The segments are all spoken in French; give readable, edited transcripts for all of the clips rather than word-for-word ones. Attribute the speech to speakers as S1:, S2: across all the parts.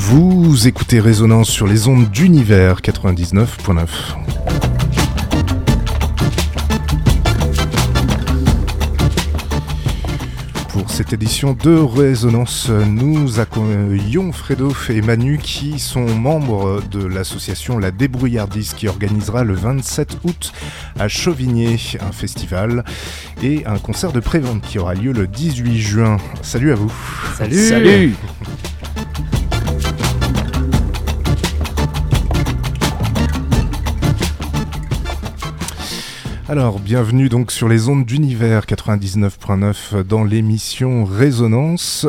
S1: Vous écoutez Résonance sur les ondes d'Univers 99.9. Pour cette édition de Résonance, nous accueillons Fredo et Manu qui sont membres de l'association La Débrouillardise qui organisera le 27 août à Chauvigné un festival et un concert de pré-vente qui aura lieu le 18 juin. Salut à vous.
S2: Salut.
S1: Alors, bienvenue donc sur les ondes d'Univers 99.9 dans l'émission Résonance.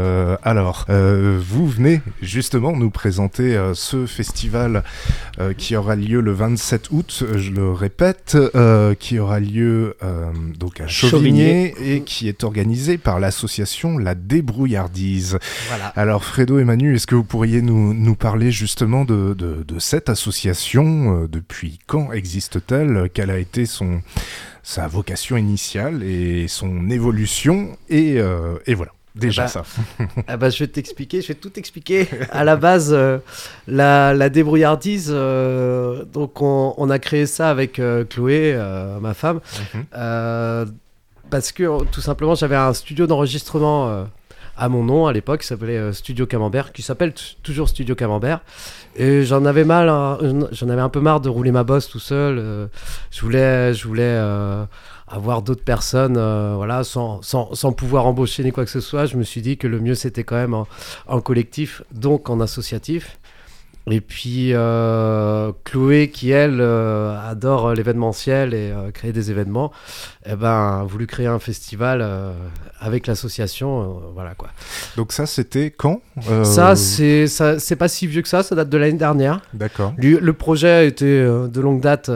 S1: Vous venez justement nous présenter ce festival qui aura lieu le 27 août, je le répète, qui aura lieu donc à Chauvigné et qui est organisé par l'association La Débrouillardise. Voilà. Alors, Fredo et Manu, est-ce que vous pourriez nous parler justement de cette association? Depuis quand existe-t-elle? Quelle a été sa vocation initiale et son évolution et voilà, déjà ça.
S2: Je vais tout expliquer. À la base, la débrouillardise, donc on a créé ça avec Chloé, ma femme, parce que tout simplement j'avais un studio d'enregistrement à mon nom à l'époque, qui s'appelait Studio Camembert, qui s'appelle toujours Studio Camembert. Et j'en avais un peu marre de rouler ma bosse tout seul. Je voulais avoir d'autres personnes, sans pouvoir embaucher ni quoi que ce soit. Je me suis dit que le mieux c'était quand même en collectif, donc en associatif. Et puis Chloé, qui elle adore l'événementiel et créer des événements, a voulu créer un festival avec l'association, voilà quoi.
S1: Donc ça c'était quand
S2: Ça c'est pas si vieux que ça date de l'année dernière.
S1: D'accord.
S2: Le projet était de longue date,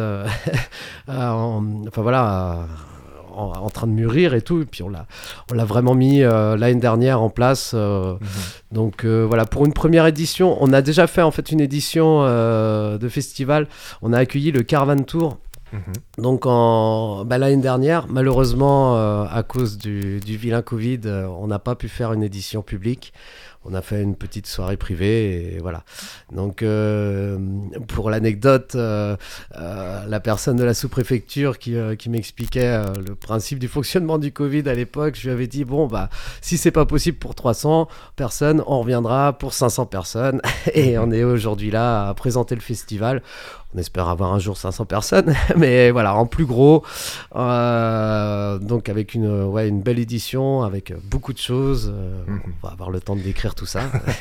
S2: en train de mûrir et tout, et puis on l'a vraiment mis l'année dernière en place. Donc voilà, pour une première édition, on a déjà fait en fait une édition de festival. On a accueilli le Caravan Tour. Donc l'année dernière, malheureusement, à cause du vilain Covid, on n'a pas pu faire une édition publique. On a fait une petite soirée privée et voilà. Donc, pour l'anecdote, la personne de la sous-préfecture qui m'expliquait le principe du fonctionnement du Covid à l'époque, je lui avais dit, si c'est pas possible pour 300 personnes, on reviendra pour 500 personnes. Et on est aujourd'hui là à présenter le festival. On espère avoir un jour 500 personnes, mais voilà, en plus gros. Donc avec une belle édition, avec beaucoup de choses. On va avoir le temps de décrire tout ça.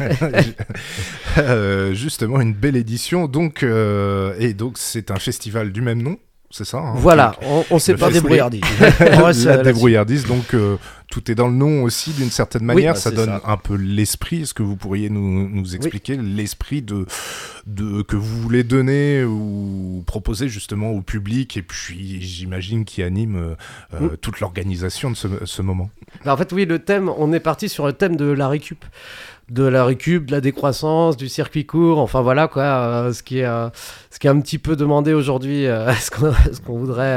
S1: Justement, une belle édition. Donc, et donc, c'est un festival du même nom, c'est ça
S2: Voilà, on sait pas débrouillardise.
S1: La débrouillardise, donc tout est dans le nom aussi d'une certaine manière. Ça donne un peu l'esprit. Est-ce que vous pourriez nous expliquer l'esprit que vous voulez donner ou proposer justement au public et puis j'imagine qui anime toute l'organisation de ce moment?
S2: En fait, oui, le thème, on est parti sur le thème de la récup. De la décroissance, du circuit court, enfin voilà quoi, ce qui est un petit peu demandé aujourd'hui, ce qu'on voudrait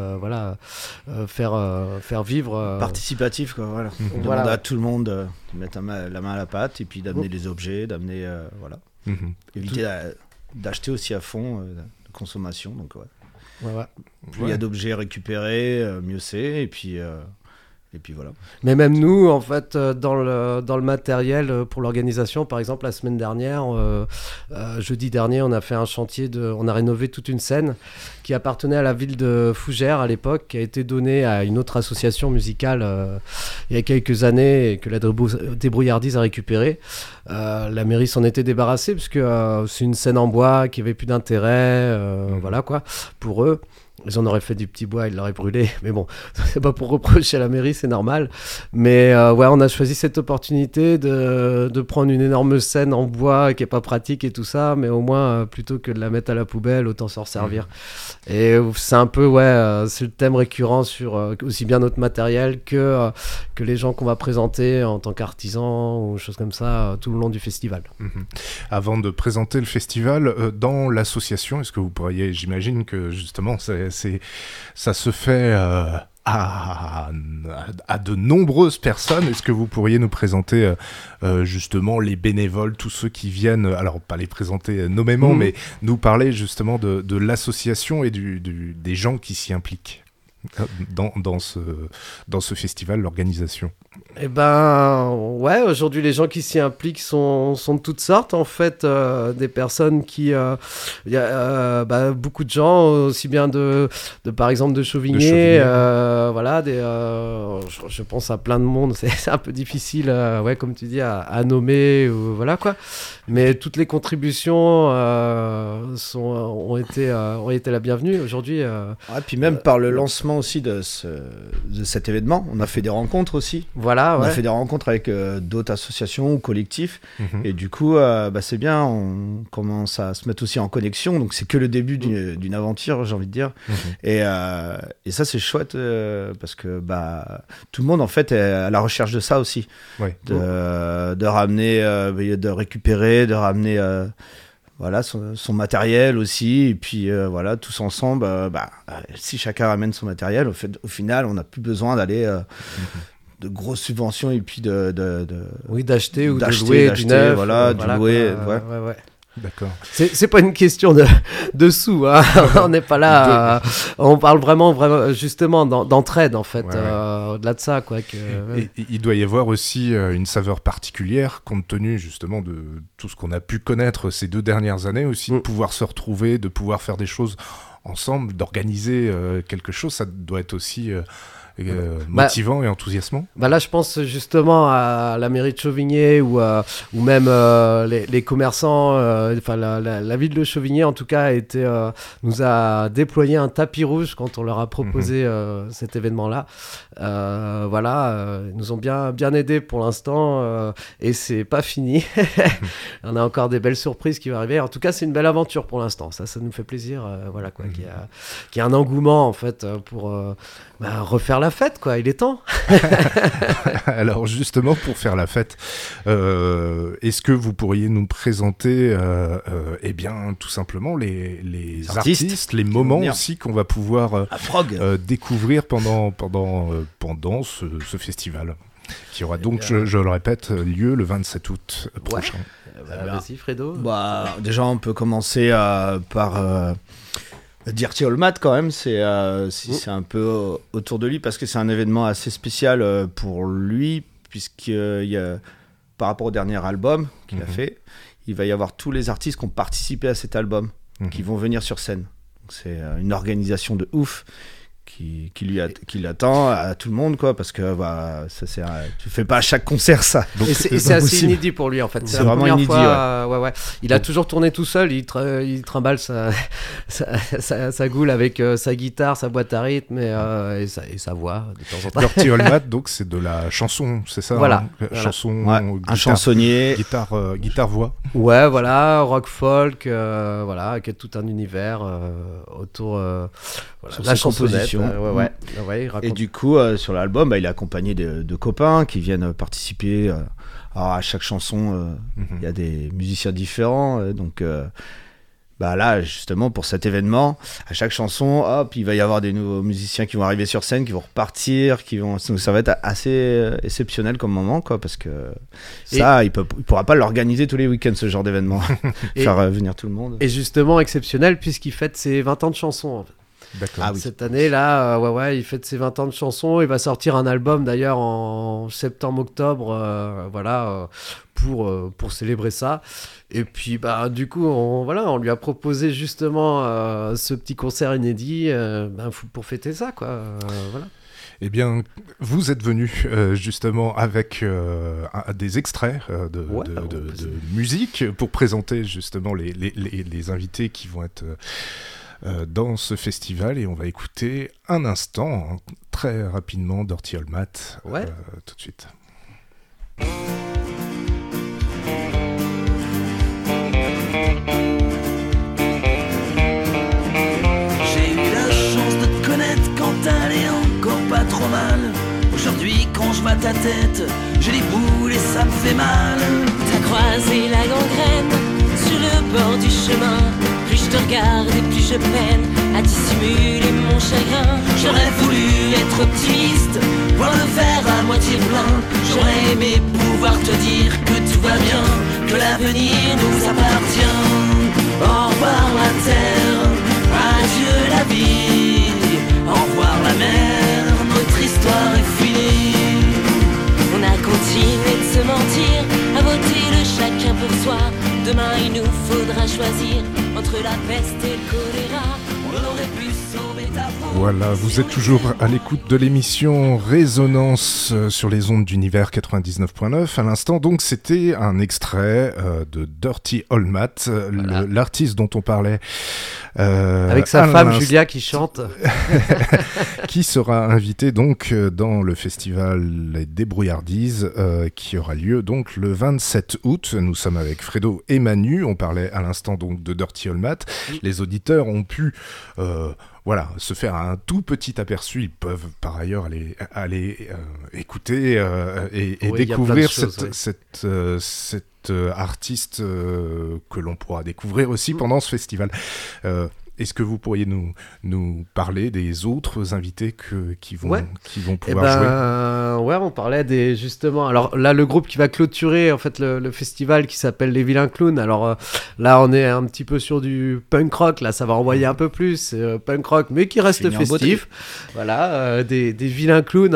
S2: faire vivre.
S3: Participatif quoi, voilà. On demande à tout le monde de mettre la main à la pâte et puis d'amener des objets, d'amener éviter d'acheter aussi à fond de consommation, donc plus il y a d'objets récupérés, mieux c'est, et puis voilà.
S2: Mais même nous, en fait, dans le matériel pour l'organisation, par exemple, la semaine dernière, jeudi dernier, on a fait un chantier on a rénové toute une scène qui appartenait à la ville de Fougères à l'époque, qui a été donnée à une autre association musicale il y a quelques années et que la Débrouillardise a récupérée. La mairie s'en était débarrassée parce que c'est une scène en bois qui avait plus d'intérêt, voilà quoi, pour eux. Ils en auraient fait du petit bois, ils l'auraient brûlé. Mais bon, c'est pas pour reprocher à la mairie, c'est normal. Mais on a choisi cette opportunité de prendre une énorme scène en bois qui est pas pratique et tout ça, mais au moins, plutôt que de la mettre à la poubelle, autant s'en servir. Et c'est un peu, c'est le thème récurrent sur aussi bien notre matériel que les gens qu'on va présenter en tant qu'artisans ou choses comme ça tout le long du festival.
S1: Avant de présenter le festival, dans l'association, est-ce que vous pourriez, j'imagine que justement, ça se fait à de nombreuses personnes. Est-ce que vous pourriez nous présenter justement les bénévoles, tous ceux qui viennent, alors pas les présenter nommément, mais nous parler justement de l'association et des gens qui s'y impliquent dans ce festival, l'organisation?
S2: Eh ben, ouais, aujourd'hui, les gens qui s'y impliquent sont de toutes sortes, en fait. Des personnes qui... Il y a beaucoup de gens, aussi bien par exemple, de Chauvigné. Voilà, je pense à plein de monde. C'est un peu difficile, ouais, comme tu dis, à nommer, voilà, quoi. Mais toutes les contributions ont été la bienvenue aujourd'hui.
S3: Ouais, puis même par le lancement aussi de cet événement, on a fait des rencontres aussi.
S2: Voilà,
S3: on a fait des rencontres avec d'autres associations ou collectifs. Et du coup, c'est bien, on commence à se mettre aussi en connexion. Donc, c'est que le début d'une aventure, j'ai envie de dire. Et ça, c'est chouette parce que tout le monde, en fait, est à la recherche de ça aussi. Ouais. De ramener, de récupérer, de ramener... voilà, son matériel aussi, et puis voilà, tous ensemble, si chacun ramène son matériel, au final, on n'a plus besoin d'aller de grosses subventions et puis
S2: d'acheter de louer du neuf,
S3: voilà, du louer,
S2: ouais. D'accord. C'est pas une question de sous, hein. On n'est pas là. On parle vraiment justement d'entraide en fait, au-delà de ça, quoi.
S1: Et il doit y avoir aussi une saveur particulière compte tenu justement de tout ce qu'on a pu connaître ces 2 dernières années aussi, de pouvoir se retrouver, de pouvoir faire des choses ensemble, d'organiser quelque chose, ça doit être aussi motivant et enthousiasmant.
S2: Là, je pense justement à la mairie de Chauvigné ou même les commerçants. La ville de Chauvigné, en tout cas, nous a déployé un tapis rouge quand on leur a proposé cet événement-là. Ils nous ont bien aidés pour l'instant et c'est pas fini. On a encore des belles surprises qui vont arriver. En tout cas, c'est une belle aventure pour l'instant. Ça nous fait plaisir. Qu'il y a un engouement en fait pour refaire la fête, quoi. Il est temps.
S1: Alors justement, pour faire la fête, est-ce que vous pourriez nous présenter tout simplement les artistes, les moments aussi qu'on va pouvoir découvrir pendant ce festival qui aura donc, je le répète, lieu le 27 août prochain.
S2: Vas-y, Fredo.
S3: Déjà, on peut commencer par... Dirty All Mat, quand même, c'est un peu autour de lui parce que c'est un événement assez spécial pour lui, par rapport au dernier album qu'il a fait, il va y avoir tous les artistes qui ont participé à cet album qui vont venir sur scène. Donc, c'est une organisation de ouf qui l'attend à tout le monde, quoi, parce que tu fais pas à chaque concert ça.
S2: Donc, c'est assez inédit pour lui en fait.
S3: C'est vraiment inédit.
S2: Ouais. Il a toujours tourné tout seul. Il trimballe sa goule avec sa guitare, sa boîte à rythme et sa voix de temps en temps.
S1: Dirty All Mat, donc c'est de la chanson, c'est ça?
S2: Voilà.
S1: Chanson,
S3: un chansonnier,
S1: guitare voix.
S2: Ouais, voilà, rock folk, qui a tout un univers autour la chansonnette.
S3: Et du coup, sur l'album, il est accompagné de copains qui viennent participer. Alors, à chaque chanson, il y a des musiciens différents. Donc, là, justement, pour cet événement, à chaque chanson, il va y avoir des nouveaux musiciens qui vont arriver sur scène, qui vont repartir, donc ça va être assez exceptionnel comme moment, quoi, parce que il pourra pas l'organiser tous les week-ends, ce genre d'événement, faire venir tout le monde.
S2: Et justement, exceptionnel, puisqu'il fête ses 20 ans de chansons, en fait.
S1: D'accord.
S2: Cette année-là, il fête ses 20 ans de chansons. Il va sortir un album d'ailleurs en septembre-octobre, pour célébrer ça. Et puis, du coup, on lui a proposé justement ce petit concert inédit pour fêter ça, quoi. Voilà.
S1: Eh bien, vous êtes venu justement avec des extraits de musique pour présenter justement les invités qui vont être dans ce festival, et on va écouter un instant, très rapidement, Dirty All Mat, tout de suite.
S4: J'ai eu la chance de te connaître quand t'allais encore pas trop mal. Aujourd'hui quand je vois ta tête, j'ai les boules et ça me fait mal.
S5: T'as croisé la gangrène sur le bord du chemin. Plus je te regarde et plus je peine à dissimuler mon chagrin.
S4: J'aurais voulu être être optimiste, voir le verre à moitié plein. J'aurais aimé pouvoir te dire que tout va bien, que l'avenir nous appartient. Au revoir la terre, adieu la vie, au revoir la mer, notre histoire est finie.
S5: On a continué de se mentir, à voter le chacun pour soi. Demain il nous faudra choisir entre la peste et le choléra.
S4: On aurait pu sauver ta peau.
S1: Voilà, vous êtes toujours à l'écoute de l'émission Résonance sur les ondes d'Univers 99.9. À l'instant, donc, c'était un extrait de Dirty Old Matt,
S2: voilà.
S1: L'artiste dont on parlait.
S2: Avec sa femme Julia qui chante.
S1: Qui sera invité donc dans le festival Les Débrouillardises qui aura lieu donc le 27 août. Nous sommes avec Fredo et Manu. On parlait à l'instant donc de Dirty Old Matt. Les auditeurs ont pu se faire un tout petit aperçu. Ils peuvent par ailleurs aller écouter et découvrir cette artiste que l'on pourra découvrir aussi pendant ce festival. Est-ce que vous pourriez nous parler des autres invités qui vont pouvoir jouer ?
S2: Ouais, on parlait justement. Alors là, le groupe qui va clôturer en fait le festival qui s'appelle Les Vilains Clowns. Alors là, on est un petit peu sur du punk rock. Là, ça va envoyer un peu plus punk rock, mais qui reste festif. Voilà, des vilains clowns.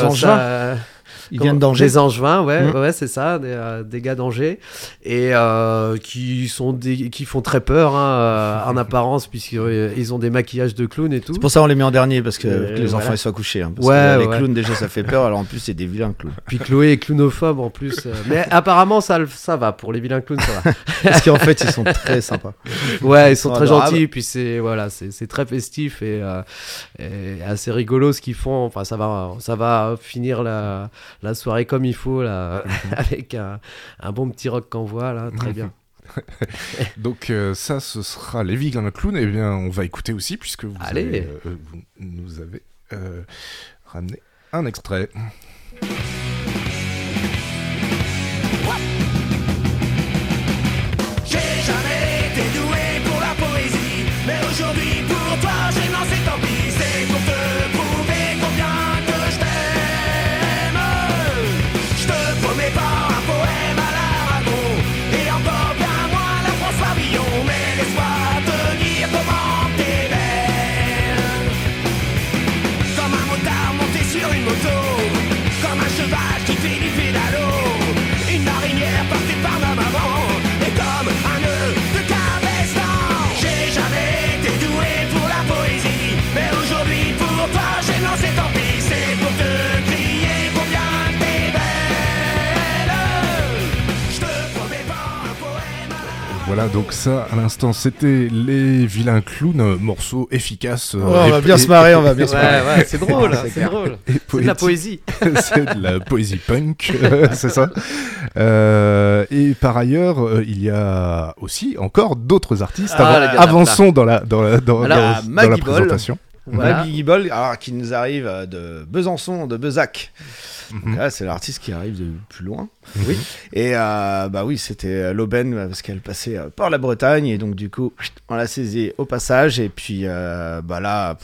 S3: Ils viennent d'Angers.
S2: Des Angevins, ouais, c'est ça, des gars d'Angers, et qui font très peur en apparence, puisqu'ils ont des maquillages de clowns et tout.
S3: C'est pour ça qu'on les met en dernier, parce que les enfants ils soient couchés. Parce que les clowns, déjà, ça fait peur, alors en plus, c'est des vilains clowns.
S2: Puis Chloé est clownophobe en plus. Mais apparemment, ça va, pour les vilains clowns, ça va.
S3: Parce qu'en fait, ils sont très sympas.
S2: Ouais, ils sont très gentils, puis c'est très festif et assez rigolo ce qu'ils font. Enfin, ça va finir la soirée comme il faut là, avec un bon petit rock qu'on voit là, très bien.
S1: Donc ça, ce sera Les Vilains Clowns. Et bien, on va écouter aussi, puisque vous nous avez ramené un extrait.
S4: J'ai jamais été doué pour la poésie, mais aujourd'hui pour toi j'ai lancé tant pis. C'est pour te prouver combien que je t'aime. Je te promets pas un poème à l'Aragon, et encore bien moins la François Villon, mais laisse-moi te dire comment t'es belle. Comme un motard monté sur une moto, comme un cheval qui fait du pédalo, une marinière portée par ma maman, et comme un nœud de cabestan. J'ai jamais été doué pour la poésie, mais aujourd'hui pour toi j'ai lancé tant pis. C'est pour te crier combien t'es belle. Je te promets pas un poème à la...
S1: Voilà, donc ça, à l'instant, c'était Les Vilains Clowns, morceau efficace.
S3: on va bien se marrer, on va bien se marrer.
S2: Ouais, c'est drôle, c'est drôle. C'est de la poésie.
S1: C'est de la poésie punk, c'est ça. Et par ailleurs, il y a aussi encore d'autres artistes. Avançons dans la présentation.
S3: Voilà. Maggie Guibol, alors qui nous arrive de Besançon, de Bezac. Donc là, c'est l'artiste qui arrive de plus loin.
S2: Oui.
S3: Et c'était l'aubaine parce qu'elle passait par la Bretagne, et donc du coup, on l'a saisie au passage. Et puis là,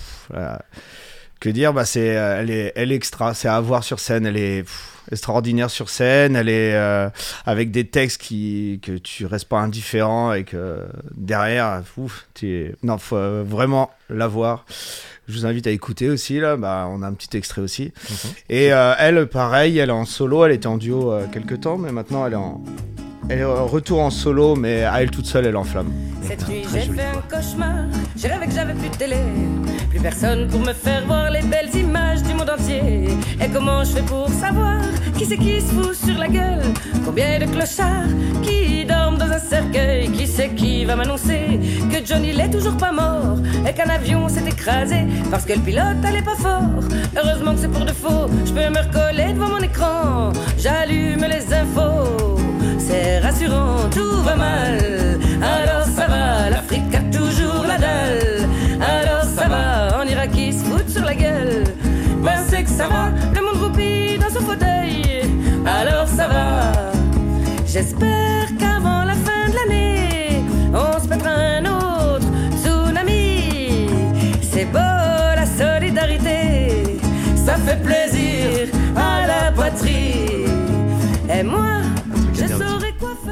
S3: que dire, elle est extra, c'est à voir sur scène. Elle est extraordinaire sur scène. Elle est avec des textes que tu restes pas indifférent, et que derrière, faut vraiment la voir. Je vous invite à écouter aussi, là. On a un petit extrait aussi. Et elle, pareil, elle est en solo. Elle était en duo quelques temps, mais maintenant elle est en retour en solo, mais à elle toute seule, elle enflamme.
S5: Cette nuit j'ai fait un cauchemar, j'ai rêvé que j'avais plus de télé, plus personne pour me faire voir les belles images du monde entier. Et comment je fais pour savoir qui c'est qui se fout sur la gueule? Combien de clochards qui dorment dans un cercueil? Qui c'est qui va m'annoncer que Johnny l'est toujours pas mort, et qu'un avion s'est écrasé parce que le pilote allait pas fort? Heureusement que c'est pour de faux, je peux me recoller devant mon écran, j'allume les infos, c'est rassurant, tout va mal, alors ça va, l'Afrique a toujours la dalle, alors ça va, en Irak ils se foutent sur la gueule, c'est que ça va, le monde roupille dans son fauteuil, alors ça va, j'espère qu'avant la fin de l'année, on se mettra un autre tsunami, c'est beau la solidarité, ça fait plaisir à la patrie. Et moi, je saurais quoi faire.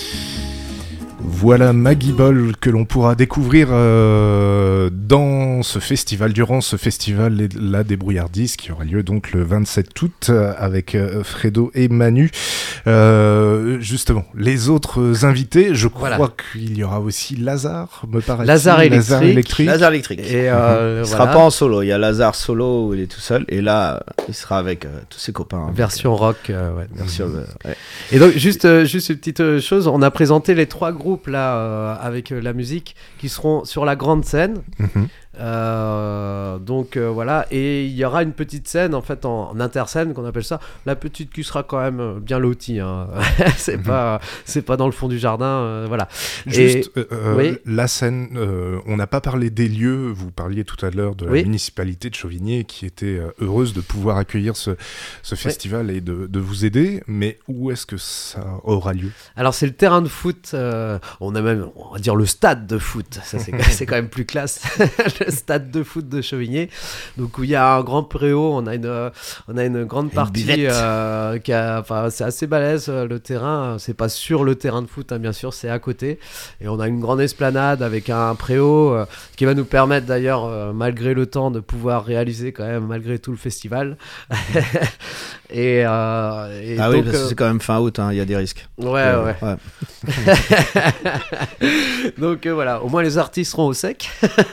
S1: Voilà Maggie Ball que l'on pourra découvrir dans ce festival, durant ce festival La Débrouillardise qui aura lieu donc le 27 août avec Fredo et Manu. Justement, les autres invités, je crois qu'il y aura aussi Lazare, me paraît-il.
S2: Lazare électrique.
S3: Lazare électrique.
S2: Et
S3: il sera pas en solo, il y a Lazare solo où il est tout seul et là il sera avec tous ses copains.
S2: Version rock, ouais.
S3: Version, ouais.
S2: Et donc juste une petite chose, on a présenté les 3 groupes là avec la musique qui seront sur la grande scène. Donc voilà, et il y aura une petite scène en fait en interscène qu'on appelle ça, la petite qui sera quand même bien lotie, hein. c'est pas dans le fond du jardin, voilà.
S1: Juste
S2: oui.
S1: La scène, on n'a pas parlé des lieux, vous parliez tout à l'heure de la municipalité de Chauvigné qui était heureuse de pouvoir accueillir ce festival et de vous aider, mais où est-ce que ça aura lieu?
S2: Alors c'est le terrain de foot, on a même, on va dire le stade de foot, ça c'est quand même plus classe. Le stade de foot de Chauvigné, donc où il y a un grand préau, on a une grande partie qui a, c'est assez balèze le terrain, c'est pas sur le terrain de foot, hein, bien sûr, c'est à côté, et on a une grande esplanade avec un préau qui va nous permettre d'ailleurs, malgré le temps, de pouvoir réaliser quand même malgré tout le festival. Et
S3: ah
S2: donc,
S3: oui, parce que c'est quand même fin août, hein, il y a des risques.
S2: Ouais. Donc voilà, au moins les artistes seront au sec.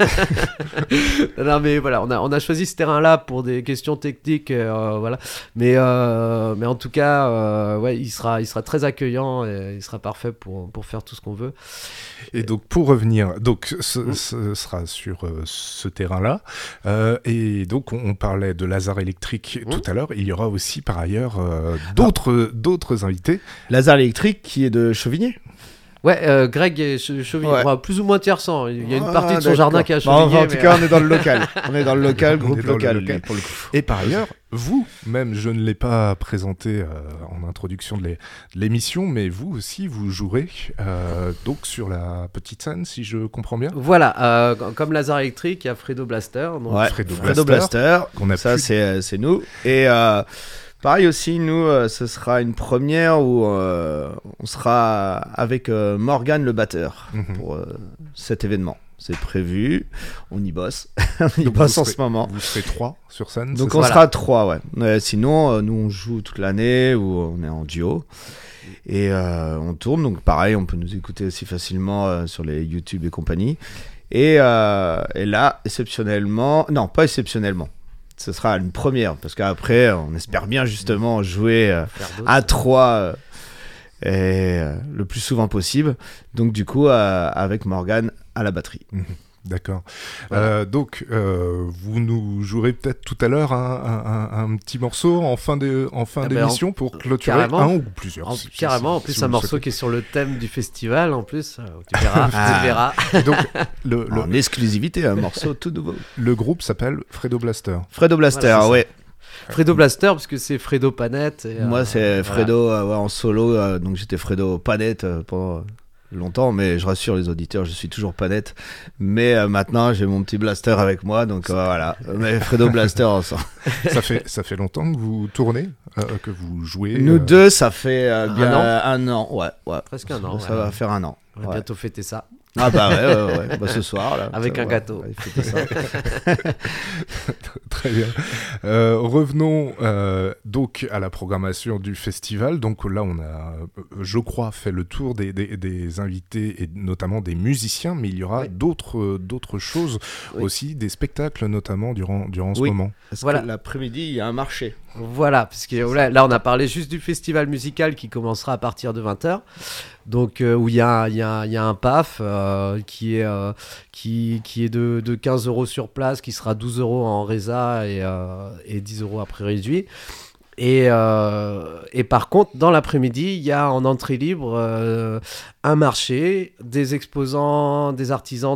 S2: Non mais voilà, on a choisi ce terrain-là pour des questions techniques, voilà. Mais en tout cas, il sera très accueillant et il sera parfait pour faire tout ce qu'on veut.
S1: Et donc pour revenir, donc ce sera sur ce terrain-là, et donc on parlait de Lazare électrique tout à l'heure. Il y aura aussi par ailleurs d'autres invités.
S3: Lazare électrique qui est de Chauvigné.
S2: Ouais, Greg est Chauvigné, plus ou moins tiers-sang. Il y a une partie de son jardin qui est à Chauvigné.
S3: En tout cas, on est dans le local. On est dans le local, groupe local. Pour le coup.
S1: Et par ailleurs, vous, même, je ne l'ai pas présenté en introduction de l'émission, mais vous aussi, vous jouerez donc sur la petite scène, si je comprends bien.
S2: Voilà, comme Lazare électrique, il y a Fredo Blaster. Donc
S3: Fredo Blaster, ça c'est nous. Et pareil aussi, nous, ce sera une première où on sera avec Morgan le batteur pour cet événement. C'est prévu, on y bosse. On y bosse en ce moment.
S1: Vous serez 3 sur scène.
S3: Donc on sera 3, ouais. Sinon, nous on joue toute l'année ou on est en duo. Et on tourne, donc pareil, on peut nous écouter aussi facilement sur les YouTube et compagnie. Et là, exceptionnellement, non, pas exceptionnellement. Ce sera une première, parce qu'après, on espère bien justement jouer à 3 le plus souvent possible. Donc du coup, avec Morgan à la batterie.
S1: D'accord. Voilà. Donc, vous nous jouerez peut-être tout à l'heure un petit morceau en fin d'émission pour clôturer un ou plusieurs.
S2: Carrément, en plus un morceau qui est sur le thème du festival, en plus, tu verras.
S1: Donc,
S3: en exclusivité, un morceau tout nouveau.
S1: Le groupe s'appelle Fredo Blaster.
S3: Fredo Blaster, voilà, ouais.
S2: Fredo Blaster, parce que c'est Fredo Panette. Et,
S3: moi, c'est Fredo en solo, donc j'étais Fredo Panette pendant longtemps, mais je rassure les auditeurs, je suis toujours Panette. Mais maintenant, j'ai mon petit Blaster avec moi, donc voilà. Mais Fredo Blaster ensemble.
S1: Ça fait longtemps que vous tournez, que vous jouez.
S3: Nous deux, ça fait bien un an. Ouais.
S2: Presque un an.
S3: Ça va faire un an.
S2: On va bientôt fêter ça.
S3: Ah bah ouais. Bah, ce soir là.
S2: Avec un gâteau.
S3: Ça.
S1: Très bien. Revenons donc à la programmation du festival. Donc là, on a, je crois, fait le tour des invités et notamment des musiciens, mais il y aura d'autres choses aussi, des spectacles notamment durant ce moment.
S3: Parce que l'après-midi, il y a un marché.
S2: Voilà, parce que là, on a parlé juste du festival musical qui commencera à partir de 20h. Donc où il y a un PAF qui est de 15 € sur place, qui sera 12 € en résa et 10 € après réduit. Et par contre, dans l'après-midi, il y a en entrée libre un marché, des exposants, des artisans, donc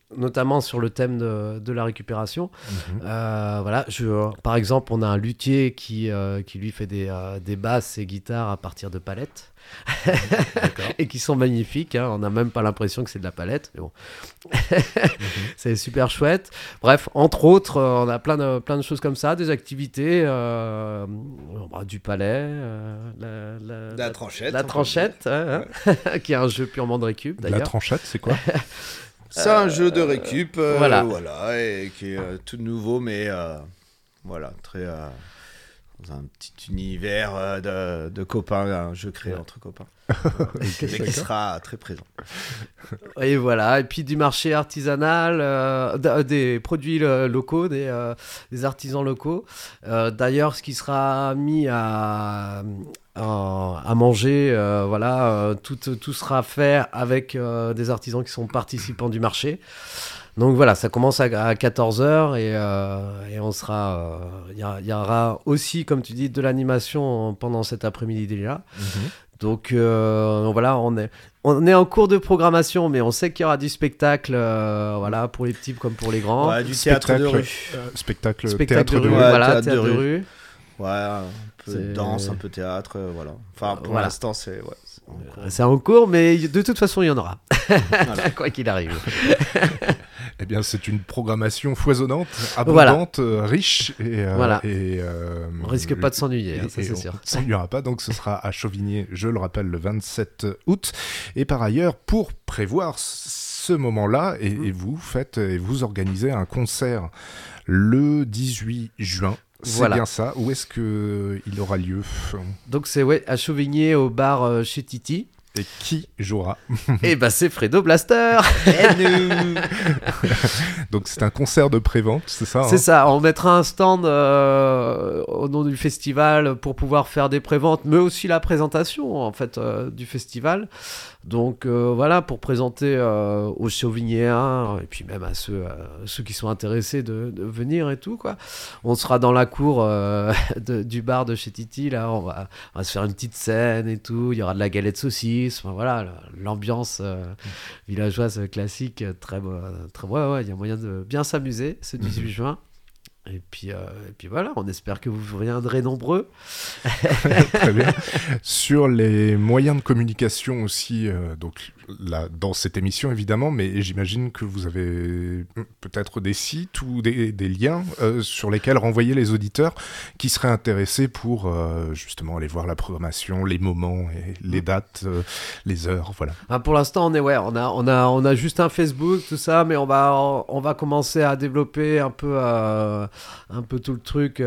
S2: notamment sur le thème de la récupération. Voilà, par exemple, on a un luthier qui lui fait des basses et guitares à partir de palettes. Et qui sont magnifiques, hein. On n'a même pas l'impression que c'est de la palette, mais bon. C'est super chouette. Bref, entre autres, on a plein de choses comme ça, des activités, du palais,
S3: la tranchette.
S2: La tranchette, hein, qui est un jeu purement de récup d'ailleurs.
S1: La tranchette, c'est quoi?
S3: C'est un jeu de récup,
S2: voilà,
S3: et qui est tout nouveau, mais voilà, très dans un petit univers de copains, un jeu créé entre copains, mais qui sera très présent.
S2: Et voilà, et puis du marché artisanal, des produits locaux, des artisans locaux. D'ailleurs, ce qui sera mis à manger, tout sera fait avec des artisans qui sont participants du marché. Donc voilà, ça commence à 14h et on sera. Il y aura aussi, comme tu dis, de l'animation pendant cet après-midi-là. Donc voilà, on est en cours de programmation, mais on sait qu'il y aura du spectacle, pour les petits comme pour les grands.
S3: Ouais, du théâtre de rue.
S1: Spectacle
S2: théâtre de rue.
S3: Voilà,
S2: théâtre de rue.
S3: Ouais, un peu de danse, un peu théâtre, voilà. Enfin, pour l'instant, c'est
S2: en cours, mais de toute façon, il y en aura. Quoi qu'il arrive.
S1: Eh bien, c'est une programmation foisonnante, abondante, riche.
S2: On risque pas de s'ennuyer, ça c'est sûr.
S1: On ne s'ennuiera pas, donc ce sera à Chauvigné, je le rappelle, le 27 août. Et par ailleurs, pour prévoir ce moment-là, et vous organisez un concert le 18 juin. C'est bien ça. Où est-ce qu'il aura lieu?
S2: Donc c'est à Chauvigné, au bar chez Titi.
S1: Et qui jouera?
S2: Eh ben c'est Fredo Blaster.
S1: Donc c'est un concert de pré-vente, c'est ça?
S2: C'est ça, on mettra un stand au nom du festival pour pouvoir faire des pré-ventes, mais aussi la présentation en fait du festival. Donc voilà, pour présenter aux Chauvignéens et puis même à ceux qui sont intéressés de venir et tout quoi. On sera dans la cour du bar de chez Titi, là on va se faire une petite scène et tout, il y aura de la galette saucisse, enfin voilà, l'ambiance villageoise classique, très il y a moyen de bien s'amuser ce 18 juin. Et puis voilà, on espère que vous viendrez nombreux.
S1: Très bien. Sur les moyens de communication aussi, donc là, dans cette émission évidemment, mais j'imagine que vous avez peut-être des sites ou des liens sur lesquels renvoyer les auditeurs qui seraient intéressés pour justement aller voir la programmation, les moments, et les dates, les heures, voilà.
S2: Pour l'instant, on a juste un Facebook, tout ça, mais on va commencer à développer un peu tout le truc,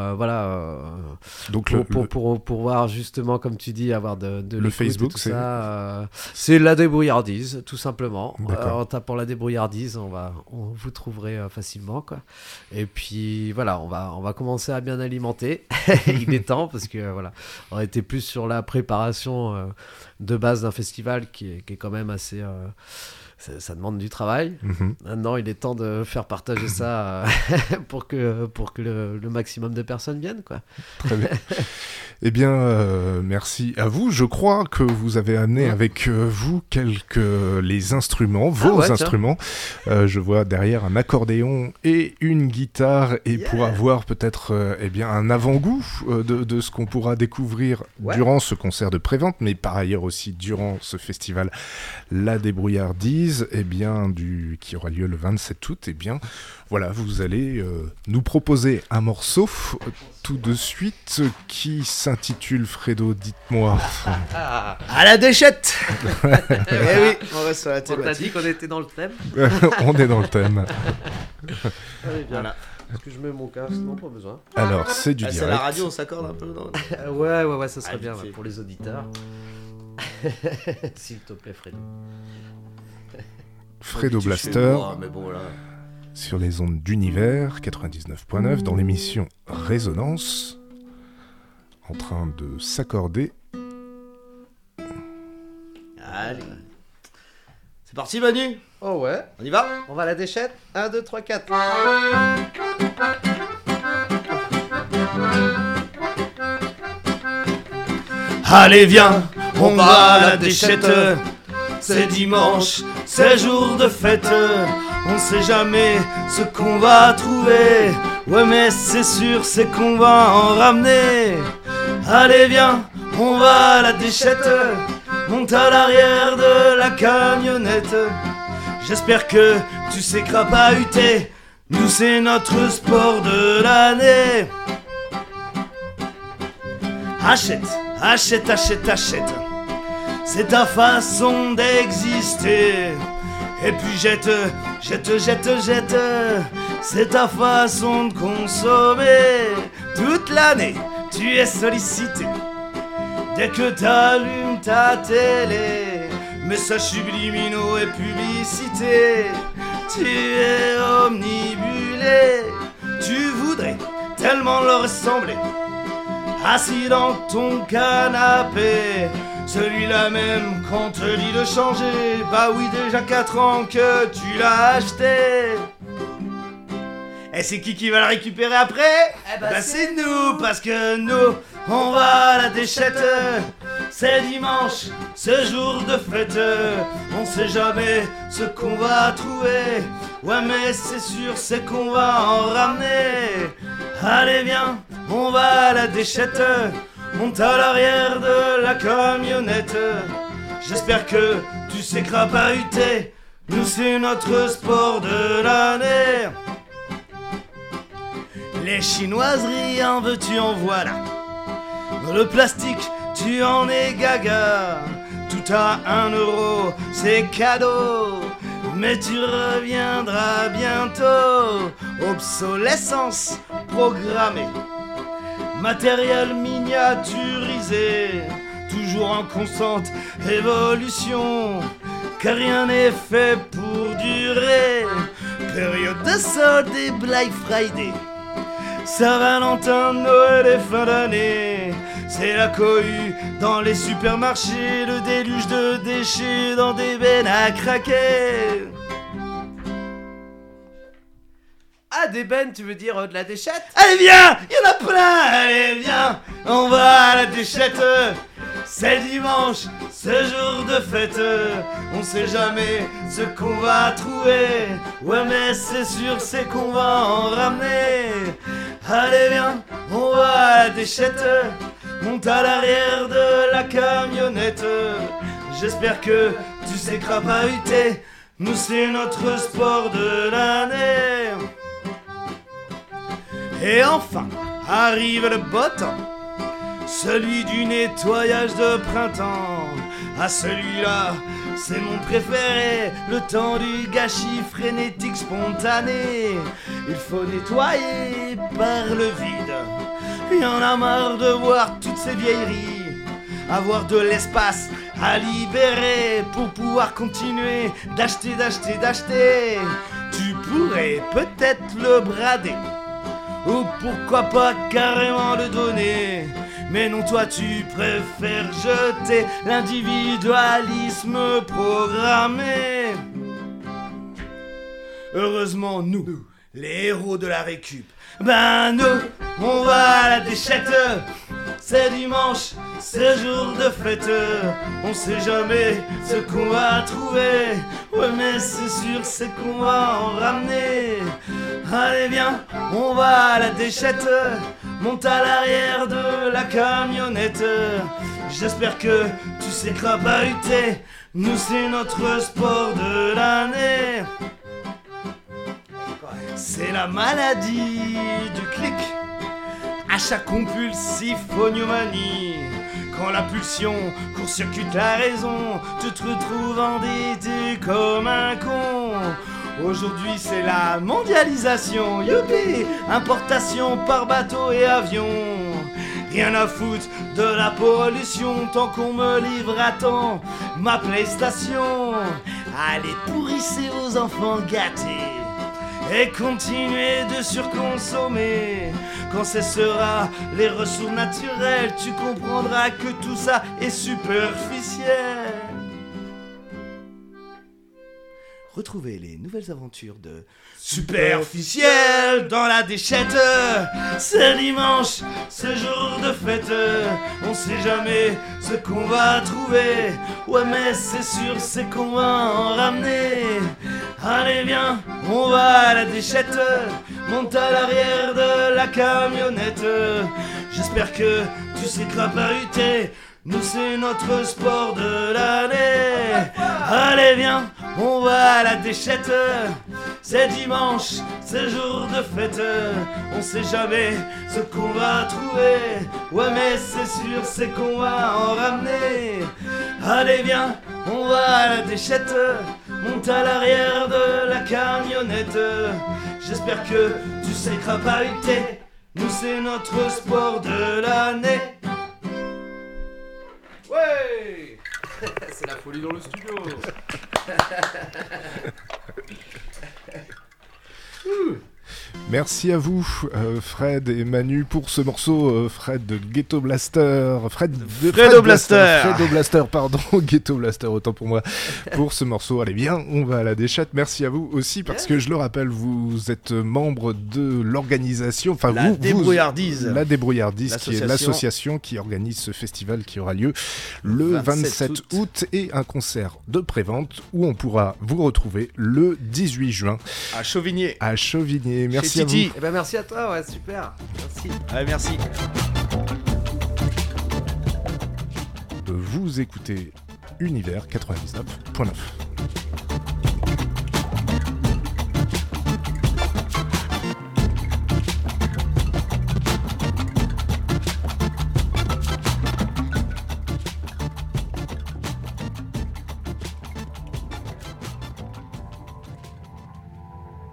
S1: donc
S2: pour voir justement, comme tu dis, avoir de
S1: le Facebook,
S2: tout ça. C'est la débrouillardise, tout simplement. En tapant la débrouillardise, vous trouverez facilement, quoi. Et puis voilà, on va commencer à bien alimenter. Il est temps parce que voilà, on était plus sur la préparation de base d'un festival qui est quand même assez. Ça demande du travail. Maintenant, il est temps de faire partager ça pour que le maximum de personnes viennent, quoi.
S1: Très bien. Eh bien, merci à vous. Je crois que vous avez amené avec vous les instruments, vos instruments. Je vois derrière un accordéon et une guitare. Et pour avoir peut-être un avant-goût de ce qu'on pourra découvrir durant ce concert de pré-vente, mais par ailleurs aussi durant ce festival La Débrouillardise, qui aura lieu le 27 août, voilà, vous allez nous proposer un morceau tout de suite qui s'intitule, Fredo, dites-moi.
S3: À la déchette. Oui, on reste sur la thématique.
S2: On t'a dit qu'on était dans le thème.
S1: On est dans le thème.
S2: Voilà. Est-ce que je mets mon casque? Non, pas besoin.
S1: Alors, c'est du direct.
S3: C'est la radio, on s'accorde un peu, non?
S2: Ouais, ça serait bien pour les auditeurs. S'il te plaît, Fredo.
S1: Fredo Blaster.
S3: Mais bon, là.
S1: Sur les ondes d'Univers 99.9 dans l'émission Résonance, en train de s'accorder.
S3: Allez. C'est parti, Manu.
S2: Oh ouais.
S3: On y va.
S2: On va à la déchette. 1, 2, 3, 4.
S3: Allez, viens, on va à la déchette. C'est dimanche, c'est jour de fête. on sait jamais ce qu'on va trouver. Ouais mais c'est sûr, c'est qu'on va en ramener. Allez viens, on va à la déchette, monte à l'arrière de la camionnette. J'espère que tu sais crapahuter, nous c'est notre sport de l'année. Achète, achète, achète, achète, c'est ta façon d'exister. Et puis jette, jette, jette, jette, c'est ta façon de consommer. Toute l'année, tu es sollicité. Dès que t'allumes ta télé, messages subliminaux et publicité, tu es omnibulé. Tu voudrais tellement leur ressembler, assis dans ton canapé, celui-là même qu'on te dit de changer. Bah oui, déjà 4 ans que tu l'as acheté. Et c'est qui va le récupérer après? Eh bah c'est nous, parce que nous, on va à la déchette. C'est dimanche, ce jour de fête. On sait jamais ce qu'on va trouver. Ouais mais c'est sûr, c'est qu'on va en ramener. Allez viens, on va à la déchette, monte à l'arrière de la camionnette. J'espère que tu sais crapahuter, nous c'est notre sport de l'année. Les chinoiseries, en veux-tu, en voilà. Le plastique, tu en es gaga. Tout à 1 euro, c'est cadeau. Mais tu reviendras bientôt. Obsolescence programmée, matériel miniaturisé, toujours en constante évolution, car rien n'est fait pour durer. Période de solde et Black Friday, Saint-Valentin, Noël et fin d'année, c'est la cohue dans les supermarchés, le déluge de déchets dans des bennes à craquer.
S2: Ah, des bennes, tu veux dire de la déchette?
S3: Allez viens, il y en a plein. Allez viens, on va à la déchette. C'est dimanche, ce jour de fête. On sait jamais ce qu'on va trouver. Ouais mais c'est sûr, c'est qu'on va en ramener. Allez viens, on va à la déchette, monte à l'arrière de la camionnette. J'espère que tu sais crapahuter, nous c'est notre sport de l'année. Et enfin, arrive le beau temps, celui du nettoyage de printemps. Ah celui-là, c'est mon préféré, le temps du gâchis frénétique spontané. Il faut nettoyer par le vide, il y en a marre de voir toutes ces vieilleries. Avoir de l'espace à libérer pour pouvoir continuer d'acheter, d'acheter, d'acheter. Tu pourrais peut-être le brader, ou pourquoi pas carrément le donner. Mais non, toi tu préfères jeter l'individualisme programmé. Heureusement nous, les héros de la récup, ben nous, on va à la déchette. C'est dimanche, c'est jour de fête. On sait jamais ce qu'on va trouver. Ouais mais c'est sûr, c'est qu'on va en ramener. Allez viens, on va à la déchette, monte à l'arrière de la camionnette. J'espère que tu sais crapahuter, nous c'est notre sport de l'année. C'est la maladie du clic, achat compulsif, phoniomanie. Quand la pulsion court-circuite la raison, tu te retrouves endetté comme un con. Aujourd'hui c'est la mondialisation, youpi, importation par bateau et avion. Rien à foutre de la pollution tant qu'on me livre à temps ma PlayStation. Allez, pourrissez vos enfants gâtés et continuez de surconsommer. Quand cessera les ressources naturelles, tu comprendras que tout ça est superficiel. Retrouvez les nouvelles aventures de Superficiel dans la déchette. C'est dimanche, c'est jour de fête. On sait jamais ce qu'on va trouver. Ouais mais c'est sûr, c'est qu'on va en ramener. Allez viens, on va à la déchette, monte à l'arrière de la camionnette. J'espère que tu sais crapahuter, nous c'est notre sport de l'année. Allez viens, on va à la déchette, c'est dimanche, c'est jour de fête. On sait jamais ce qu'on va trouver, ouais mais c'est sûr c'est qu'on va en ramener. Allez viens, on va à la déchette, monte à l'arrière de la camionnette. J'espère que tu sais crapahuter, nous c'est notre sport de l'année.
S2: Ouais. C'est la folie dans le studio.
S1: Merci à vous, Fred et Manu, pour ce morceau. Fred de Ghetto Blaster. Fredo Blaster, pardon. Ghetto Blaster, autant pour moi. Pour ce morceau, allez bien, on va à la déchette. Merci à vous aussi, parce que je le rappelle, vous êtes membre de l'organisation. Enfin,
S3: La Débrouillardise.
S1: La Débrouillardise, qui est l'association qui organise ce festival qui aura lieu le 27 août. Et un concert de prévente où on pourra vous retrouver le 18 juin.
S3: À Chauvigné.
S1: Merci à vous.
S2: Eh ben merci à toi, ouais, super. Merci.
S3: Ouais, merci.
S1: Vous écoutez Univers 99.9.